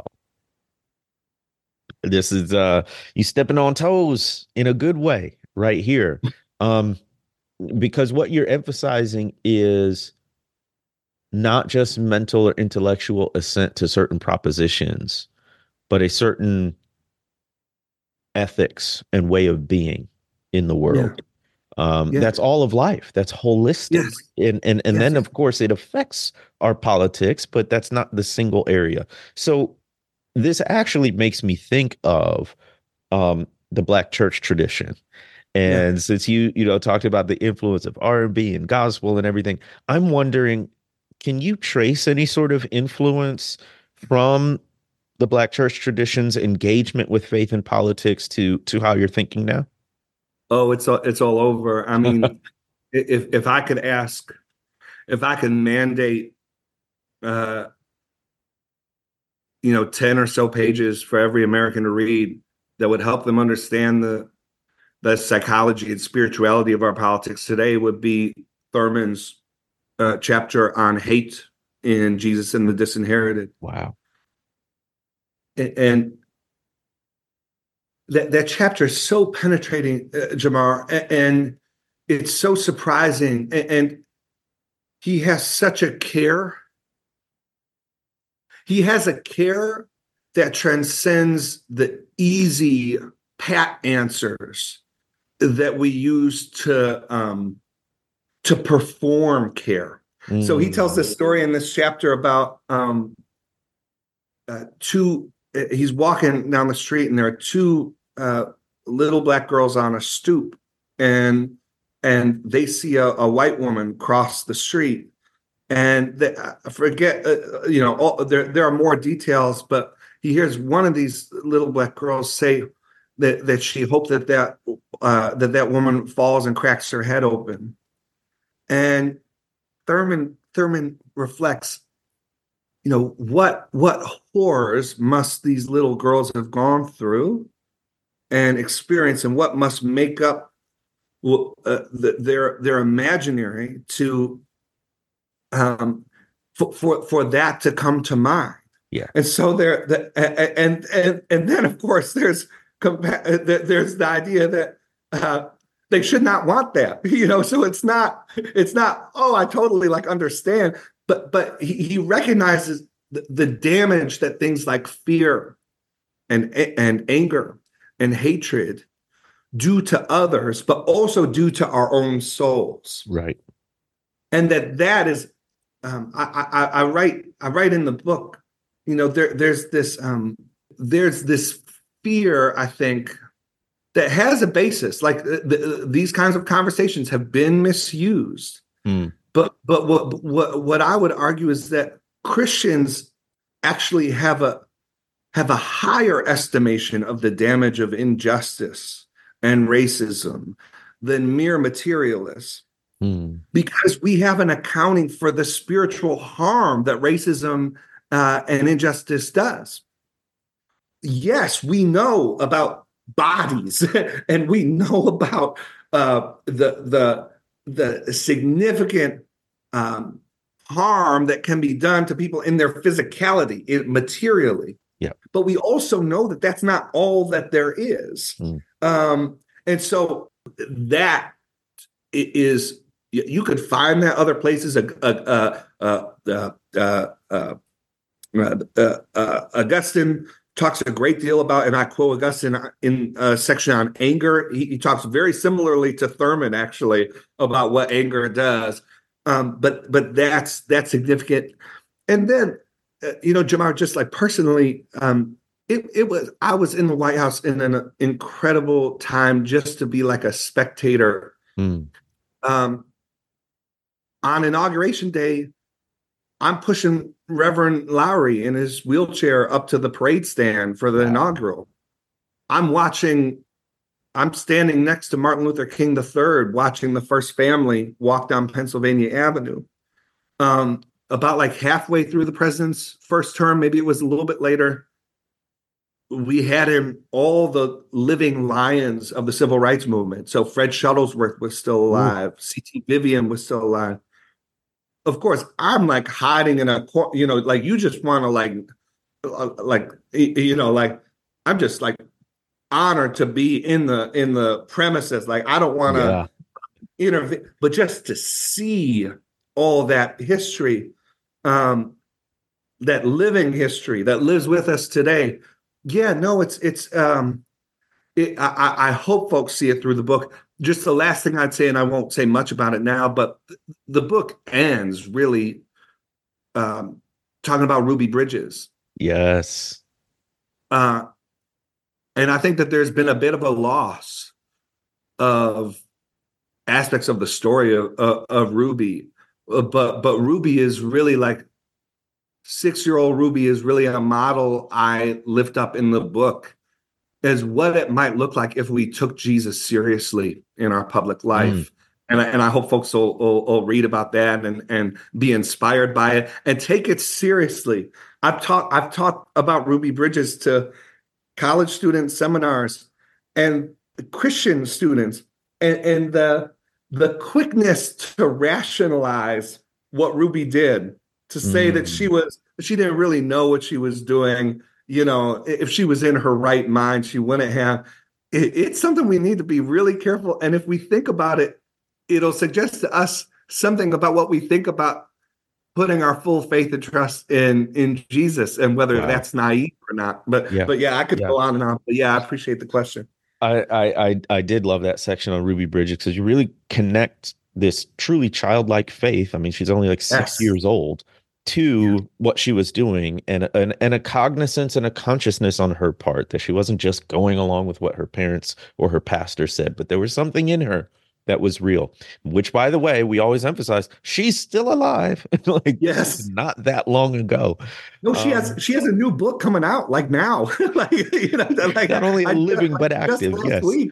This is uh you stepping on toes in a good way right here. Um, because what you're emphasizing is not just mental or intellectual assent to certain propositions, but a certain ethics and way of being in the Yeah. world. Um, Yeah. that's all of life. That's holistic. Yes. And and and Yes. then of course it affects our politics, but that's not the single area. So this actually makes me think of um the Black church tradition. Yeah. And since you, you know, talked about the influence of R and B and gospel and everything, I'm wondering, can you trace any sort of influence from the Black church tradition's engagement with faith and politics to to how you're thinking now? Oh, it's all, it's all over. I mean, if if I could ask, if I could mandate, uh, you know, ten or so pages for every American to read that would help them understand the the psychology and spirituality of our politics today, would be Thurman's uh, chapter on hate in Jesus and the Disinherited. Wow. And that that chapter is so penetrating, uh, Jamar, and it's so surprising. And, and he has such a care. He has a care that transcends the easy pat answers that we use to um, to perform care. Mm. So he tells this story in this chapter about um, uh, two. He's walking down the street, and there are two uh, little Black girls on a stoop, and and they see a, a white woman cross the street, and they, I forget, uh, you know, all, there there are more details, but he hears one of these little Black girls say that that she hoped that that uh, that that woman falls and cracks her head open, and Thurman Thurman reflects, you know, what what horrors must these little girls have gone through and experience, and what must make up uh, the, their their imaginary to um for, for for that to come to mind. Yeah. And so there the, and and and then of course there's there's the idea that uh they should not want that, you know. So it's not it's not oh, I totally like understand, but but he, he recognizes the, the damage that things like fear and and anger and hatred do to others, but also do to our own souls. Right. And that that is, um, I, I, I write I write in the book, you know, there there's this um, there's this fear, I think, that has a basis. Like the, the, these kinds of conversations have been misused. Mm. But but what what what I would argue is that Christians actually have a have a higher estimation of the damage of injustice and racism than mere materialists. Mm. Because we have an accounting for the spiritual harm that racism uh, and injustice does. Yes, we know about bodies, and we know about uh, the the the significant um, harm that can be done to people in their physicality, it, materially. Yeah. But we also know that that's not all that there is. Mm. Um, and so that is, you could find that other places. Uh, uh, uh, uh, uh, uh, uh, uh, Augustine talks a great deal about, and I quote Augustine in a section on anger. He, he talks very similarly to Thurman, actually, about what anger does. Um, but but that's that's significant. And then, uh, you know, Jemar, just like personally, um, it it was I was in the White House in an incredible time just to be like a spectator. Mm. Um, on Inauguration Day, I'm pushing Reverend Lowry in his wheelchair up to the parade stand for the Wow. inaugural. I'm watching, I'm standing next to Martin Luther King the third, watching the first family walk down Pennsylvania Avenue. Um, about like halfway through the president's first term, maybe it was a little bit later, we had him, all the living lions of the civil rights movement. So Fred Shuttlesworth was still alive. C T Vivian was still alive. Of course, I'm like hiding in a corner, you know, like you just want to like, like, you know, like I'm just like honored to be in the, in the premises. Like, I don't want to Yeah. intervene, but just to see all that history, um, that living history that lives with us today. Yeah, no, it's, it's, um, it, I, I hope folks see it through the book. Just the last thing I'd say, and I won't say much about it now, but the book ends really um, talking about Ruby Bridges. Yes. Uh, and I think that there's been a bit of a loss of aspects of the story of, of, of Ruby. Uh, but but Ruby is really like, six-year-old Ruby is really a model I lift up in the book as what it might look like if we took Jesus seriously in our public life. Mm. And, I, and I hope folks will, will, will read about that and, and be inspired by it and take it seriously. I've taught I've taught about Ruby Bridges to college students, seminars, and Christian students, and, and the the quickness to rationalize what Ruby did, to say mm. that she was she didn't really know what she was doing. You know, if she was in her right mind, she wouldn't have. It, it's something we need to be really careful. And if we think about it, it'll suggest to us something about what we think about putting our full faith and trust in in Jesus, and whether wow. that's naive or not. But yeah, but yeah, I could yeah. go on and on. But yeah, I appreciate the question. I I I, I did love that section on Ruby Bridges, because you really connect this truly childlike faith. I mean, she's only like six yes. years old. To yeah. what she was doing, and, and and a cognizance and a consciousness on her part that she wasn't just going along with what her parents or her pastor said, but there was something in her that was real, which, by the way, we always emphasize, she's still alive. Like, yes, not that long ago. No, she um, has she has a new book coming out like now. Like, you know, like not only I, living I, but just active. Last yes. Week.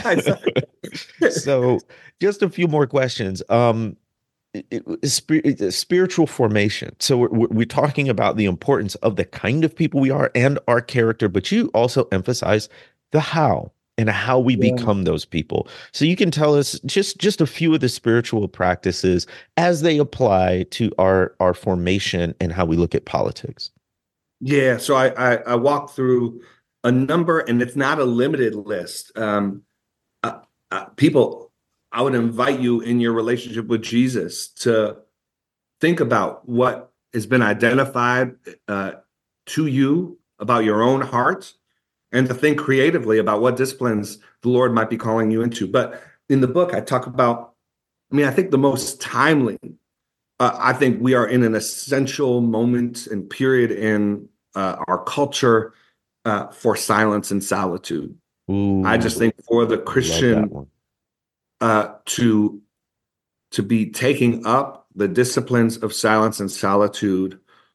Yeah. So, just a few more questions. Um, It, it, spiritual formation. So we're, we're talking about the importance of the kind of people we are and our character, but you also emphasize the how and how we yeah. become those people. So you can tell us just just a few of the spiritual practices as they apply to our our formation and how we look at politics. Yeah, so I I, I walk through a number, and it's not a limited list. Um, uh, uh, people. I would invite you in your relationship with Jesus to think about what has been identified uh, to you about your own heart, and to think creatively about what disciplines the Lord might be calling you into. But in the book, I talk about, I mean, I think the most timely, uh, I think we are in an essential moment and period in uh, our culture uh, for silence and solitude. Ooh, I just think for the Christian Uh, to to be taking up the disciplines of silence and solitude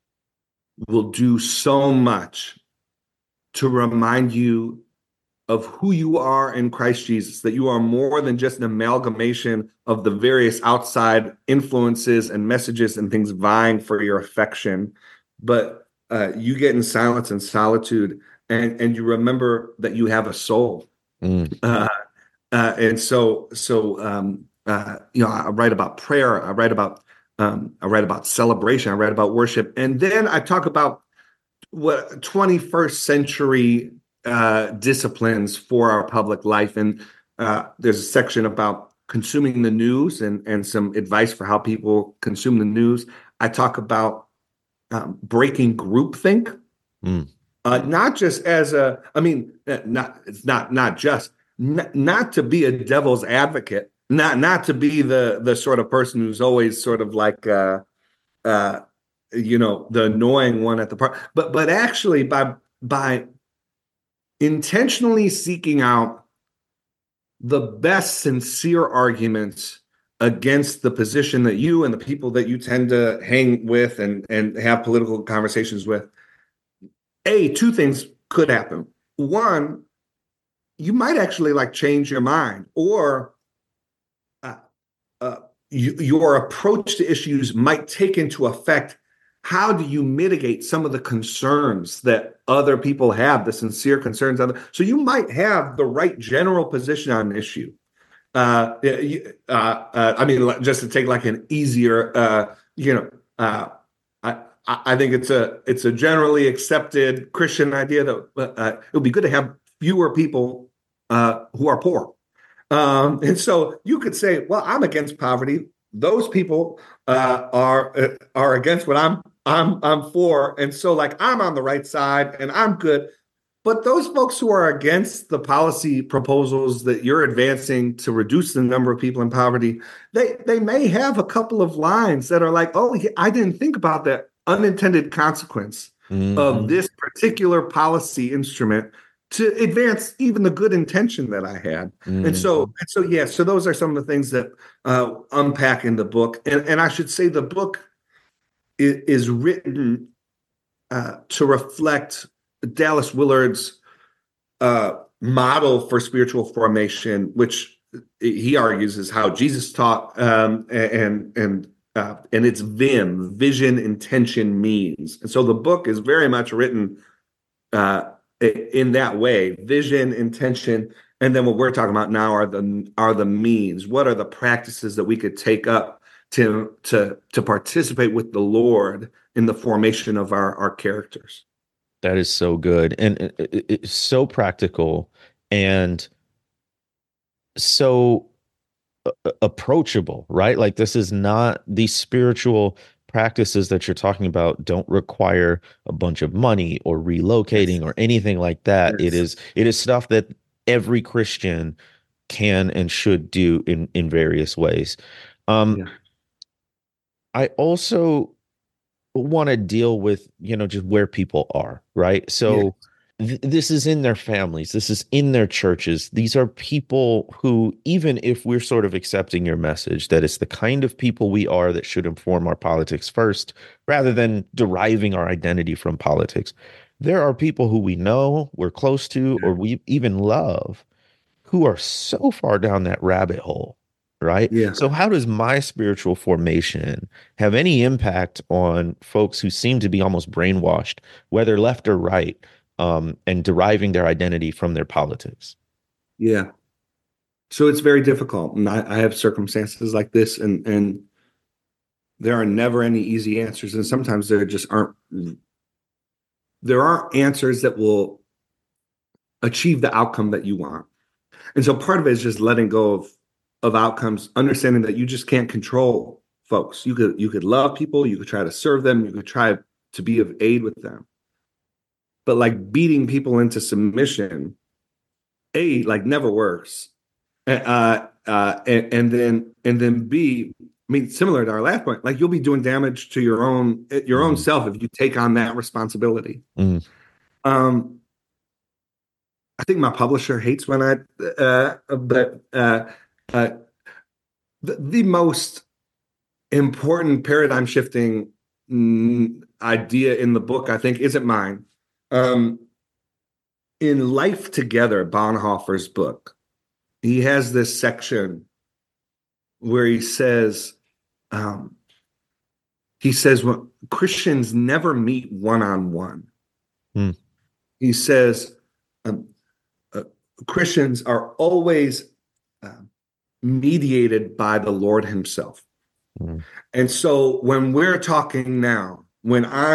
will do so much to remind you of who you are in Christ Jesus, that you are more than just an amalgamation of the various outside influences and messages and things vying for your affection, but uh, you get in silence and solitude, and, and you remember that you have a soul. Mm. Uh, Uh, and so, so um, uh, you know, I write about prayer. I write about, um, I write about celebration. I write about worship, and then I talk about what twenty-first century uh, disciplines for our public life. And uh, there's a section about consuming the news and, and some advice for how people consume the news. I talk about um, breaking groupthink, Mm. uh, not just as a, I mean, uh, not it's not not just not, not to be a devil's advocate, not not to be the the sort of person who's always sort of like uh, uh, you know, the annoying one at the park, but but actually by by intentionally seeking out the best sincere arguments against the position that you and the people that you tend to hang with and and have political conversations with. A, two things could happen. One, you might actually like change your mind, or uh, uh, you, your approach to issues might take into effect how do you mitigate some of the concerns that other people have, the sincere concerns. Other, so you might have the right general position on an issue. Uh, uh, uh, I mean, just to take like an easier, uh, you know, uh, I, I think it's a it's a generally accepted Christian idea that uh, it would be good to have fewer people uh, who are poor. Um, and so you could say, well, I'm against poverty. Those people uh, are uh, are against what I'm I'm I'm for, and so like I'm on the right side and I'm good. But those folks who are against the policy proposals that you're advancing to reduce the number of people in poverty, they they may have a couple of lines that are like, oh, I didn't think about that unintended consequence Mm-hmm. of this particular policy instrument to advance even the good intention that I had. Mm-hmm. And so, and so, yeah, so those are some of the things that uh, unpack in the book. And, and I should say the book is, is written uh, to reflect Dallas Willard's uh, model for spiritual formation, which he argues is how Jesus taught, um, and and uh, and it's VIM, vision, intention, means. And so the book is very much written uh, in that way: vision, intention, and then what we're talking about now are the are the means. What are the practices that we could take up to to to participate with the Lord in the formation of our our characters? That is so good, and it's so practical and so approachable, right? Like this is not, these spiritual practices that you're talking about don't require a bunch of money or relocating Yes. or anything like that. Yes. It is it is stuff that every Christian can and should do in in various ways. Um, Yeah. I also want to deal with, you know, just where people are, right? So th- this is in their families, this is in their churches. These are people who, even if we're sort of accepting your message that it's the kind of people we are that should inform our politics first, rather than deriving our identity from politics, there are people who we know, we're close to, or we even love, who are so far down that rabbit hole, right? Yeah. So how does my spiritual formation have any impact on folks who seem to be almost brainwashed, whether left or right, um, and deriving their identity from their politics? Yeah. So it's very difficult. And I, I have circumstances like this, and and there are never any easy answers. And sometimes there just aren't there aren't answers that will achieve the outcome that you want. And so part of it is just letting go of of outcomes, understanding that you just can't control folks. You could you could love people, you could try to serve them, you could try to be of aid with them. But like beating people into submission, A, like never works. Uh, uh, and, and then and then B, I mean, similar to our last point, like you'll be doing damage to your own your own Mm. self if you take on that responsibility. Mm. Um, I think my publisher hates when I, uh, but uh, uh, the, the most important paradigm shifting mm, idea in the book, I think, isn't mine. Um, in Life Together, Bonhoeffer's book, he has this section where he says, um, he says, well, Christians never meet one on one. He says, um, uh, Christians are always uh, mediated by the Lord himself. Mm. And so when we're talking now, when I'm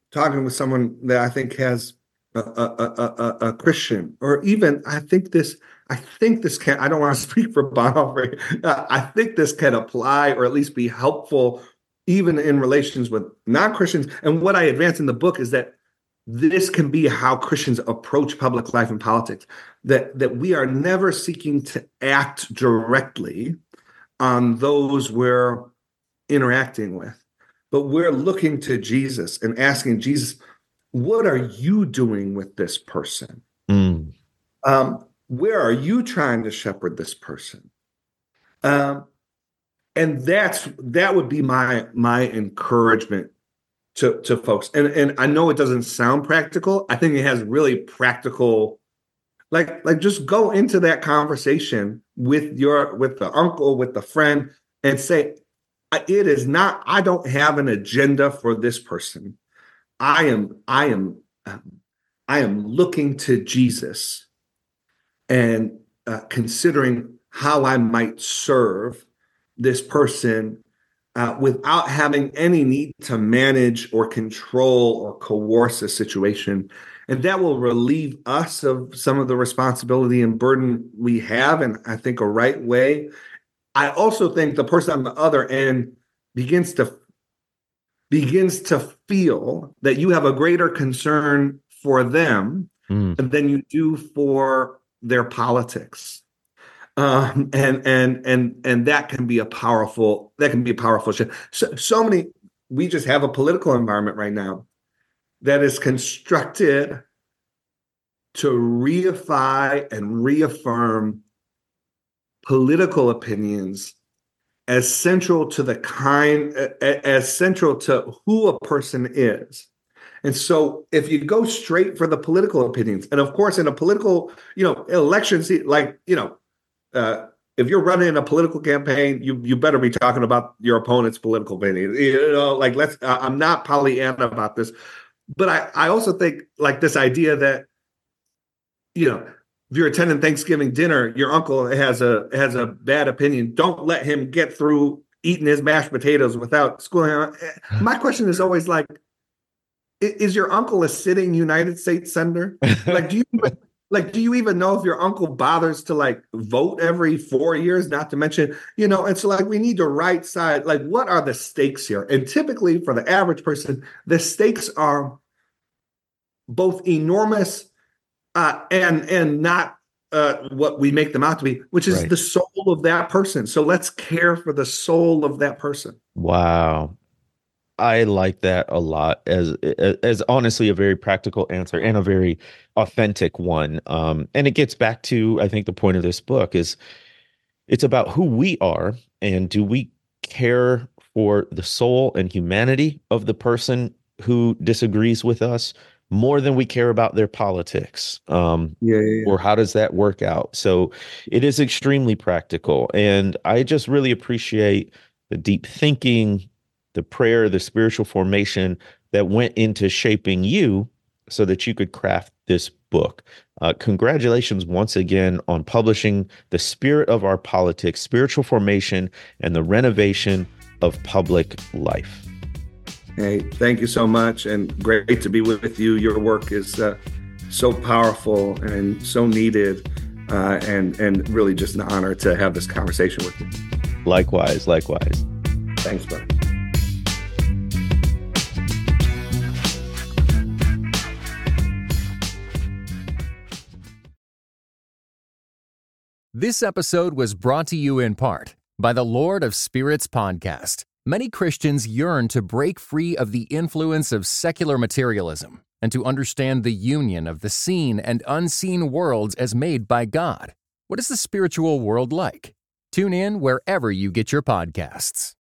talking with someone that I think has a, a, a, a, a Christian, or even I think this, I think this can, I don't want to speak for Bonhoeffer. Uh, I think this can apply or at least be helpful even in relations with non-Christians. And what I advance in the book is that this can be how Christians approach public life and politics, that, that we are never seeking to act directly on those we're interacting with, but we're looking to Jesus and asking Jesus, what are you doing with this person? Mm. Um, where are you trying to shepherd this person? Um, and that's that would be my my encouragement to, to folks. And, and I know it doesn't sound practical. I think it has really practical, like, like just go into that conversation with your, with the uncle, with the friend, and say, it is not, I don't have an agenda for this person. I am, I am, um, I am looking to Jesus and uh, considering how I might serve this person uh, without having any need to manage or control or coerce a situation. And that will relieve us of some of the responsibility and burden we have, and I think a right way. I also think the person on the other end begins to begins to feel that you have a greater concern for them mm. than you do for their politics. Um, and and and and that can be a powerful that can be a powerful shift. So, so many we just have a political environment right now that is constructed to reify and reaffirm political opinions as central to the kind as central to who a person is. And so if you go straight for the political opinions, and of course in a political, you know, elections, like, you know, Uh, if you're running a political campaign, you you better be talking about your opponent's political opinion. You know, like let's. Uh, I'm not Pollyanna about this, but I I also think like this idea that, you know, if you're attending Thanksgiving dinner, your uncle has a has a bad opinion. Don't let him get through eating his mashed potatoes without schooling. My question is always like, is your uncle a sitting United States senator? Like, do you? Like, do you even know if your uncle bothers to like vote every four years? Not to mention, you know, and so like we need to right side, like what are the stakes here? And typically for the average person, the stakes are both enormous uh, and and not uh, what we make them out to be, which is right. The soul of that person. So let's care for the soul of that person. Wow. I like that a lot as as honestly a very practical answer and a very authentic one. Um, and it gets back to, I think, the point of this book is it's about who we are and do we care for the soul and humanity of the person who disagrees with us more than we care about their politics. Um, yeah, yeah, yeah. Or how does that work out? So it is extremely practical. And I just really appreciate the deep thinking, the prayer, the spiritual formation that went into shaping you so that you could craft this book. Uh, congratulations once again on publishing The Spirit of Our Politics, Spiritual Formation and the Renovation of Public Life. Hey, thank you so much, and great to be with you. Your work is uh, so powerful and so needed, uh, and, and really just an honor to have this conversation with you. Likewise, likewise. Thanks, brother. This episode was brought to you in part by the Lord of Spirits podcast. Many Christians yearn to break free of the influence of secular materialism and to understand the union of the seen and unseen worlds as made by God. What is the spiritual world like? Tune in wherever you get your podcasts.